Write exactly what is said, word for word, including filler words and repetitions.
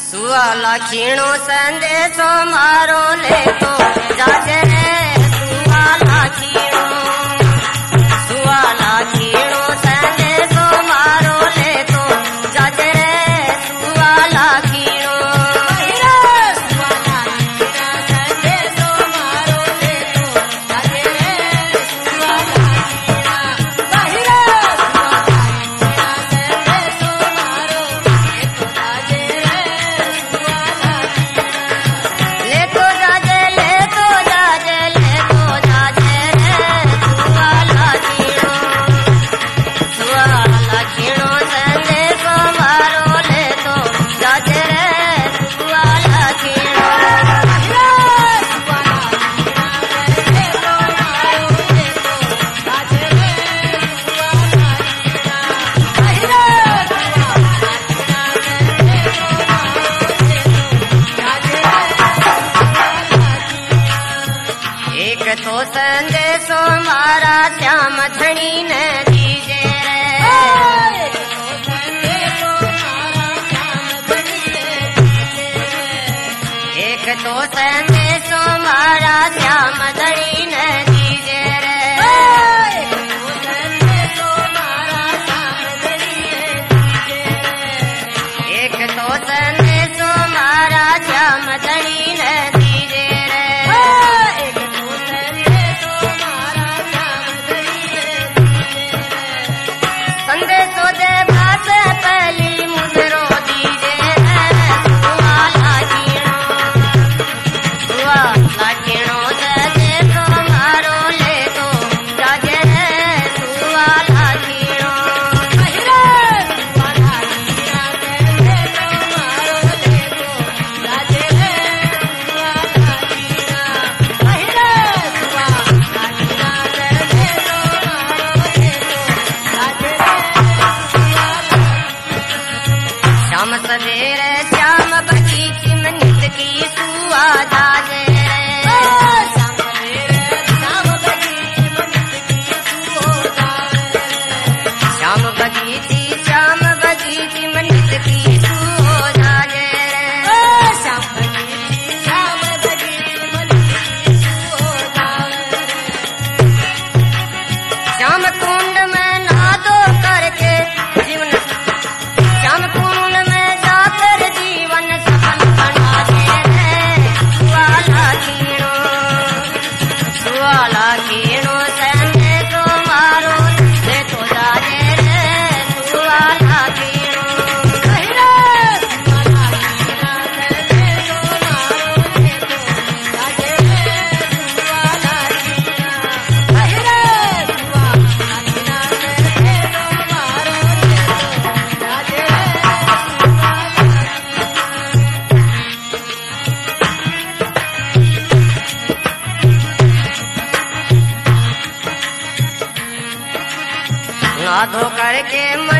सुवाला खीणो संदेशो मारो ले तो जाजे रे सुवाला खीणो सुवाला खीणो संदेशो मारो ले तो जाजे रे सुवाला खीणो सुवाला खीणा संदेशो मारो ले तो जाजे रे सुवाला खीणा बाहिरा सुवाला खीणा संदेशो मारो ले तो जाजे रे ले तो जाजे ले तो जाजे ले तो जाजे रे सुवाला खीणो सुवाला खीणो संदेशो मारो ले तो जाजे रे सुवाला खीणो सुवाला खीणा संदेशो मारो ले तो जाजे रे सुवाला खीणा बाहिरा सुवाला खीणा संदेशो मारो ले तो जाजे रे एक तो संदेशो मारा श्याम धनी ने दीजे रे एक तो संदेशो मारा श्याम धनी ने दीजे रे एक तो संदेशो मारा श्याम धनी ने दीजे रे एक तो संदेशो मारा श्याम धनी ने दीजे रे एक तो संदेशो मारा श्याम धनी ने दीजे रे एक तो संदेशो मारा श्याम धनी ने दीजे रे संदेशो दे भाषे पहली मुजरो दीजे रे सुवाला खीणो सुवाला खीणो संदेशो मारो ले तो जाजे रे सुवाला खीणो बाहिरा सुवाला खीणा संदेशो मारो ले तो जाजे रे सुवाला खीणा बाहिरा सुवाला खीणा संदेशो मारो ले तो जाजे रे श्याम सवेरे श्याम बगीची में नित की सुआ जाजे रे श्याम सवेरे श्याम बगीची में नित की सुओ जाजे रे श्याम बगीची श्याम बगीची में नित की सुओ जाजे रे श्याम बगीची श्याम बगीची में नित की सुओ जाजे रे श्याम कुंड में नादो करके जीवन श्याम कुंड में जाकर जीवन सफल बना दे रे सुवाला खीणो सुवाला खीणो संदेशो मारो ले तो जाजे रे सुवाला खीणो बाहिरा सुवाला खीणा संदेशो मारो ले तो जाजे रे सुवाला खीणा बाहिरा सुवाला खीणा संदेशो मारो ले तो जाजे रे नादो करके मन